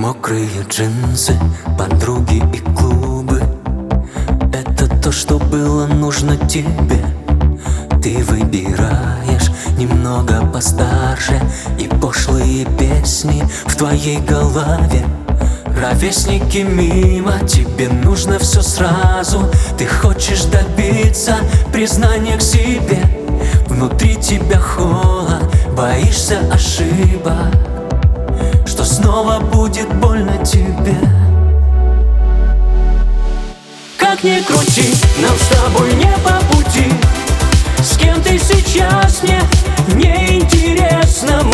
Мокрые джинсы, подруги и клубы — это то, что было нужно тебе. Ты выбираешь немного постарше, и пошлые песни в твоей голове. Ровесники мимо, тебе нужно все сразу. Ты хочешь добиться признания к себе. Внутри тебя холод, боишься ошибок, что снова будет больно тебе. Как ни крути, нам с тобой не по пути. С кем ты сейчас мне не